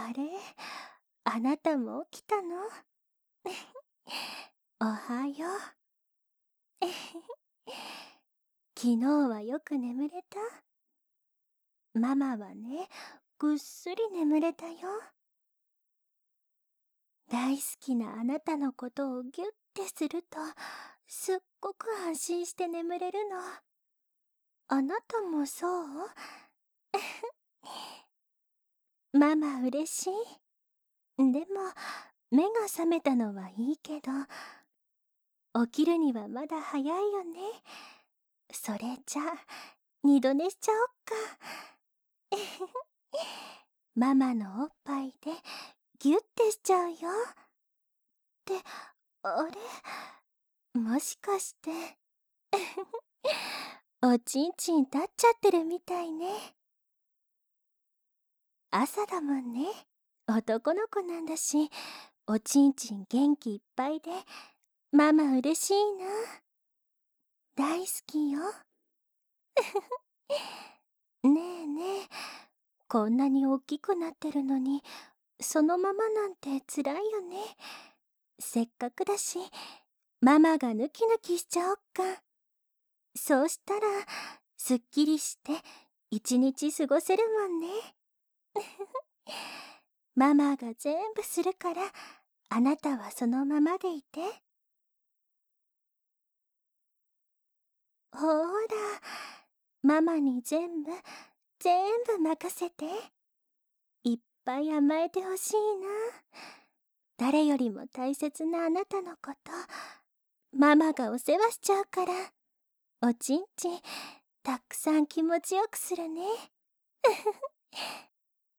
あれ、あなたも起きたの？おはよう。昨日はよく眠れた？ママはね、ぐっすり眠れたよ。大好きなあなたのことをギュッてすると、すっごく安心して眠れるの。あなたもそう？ママ嬉しい。でも、目が覚めたのはいいけど、起きるにはまだ早いよね。それじゃあ、二度寝しちゃおっか。ママのおっぱいでギュッてしちゃうよ。って、あれ、もしかして、おちんちん立っちゃってるみたいね。朝だもんね。男の子なんだし、おちんちん元気いっぱいで、ママ嬉しいな。大好きよ。ねえねえ、こんなに大きくなってるのに、そのままなんて辛いよね。せっかくだし、ママがヌキヌキしちゃおっか。そうしたら、すっきりして、一日過ごせるもんね。ママが全部するから、あなたはそのままでいて。ほーら、ママに全部任せて。いっぱい甘えてほしいな。誰よりも大切なあなたのこと、ママがお世話しちゃうから。おちんちん、たくさん気持ちよくするね。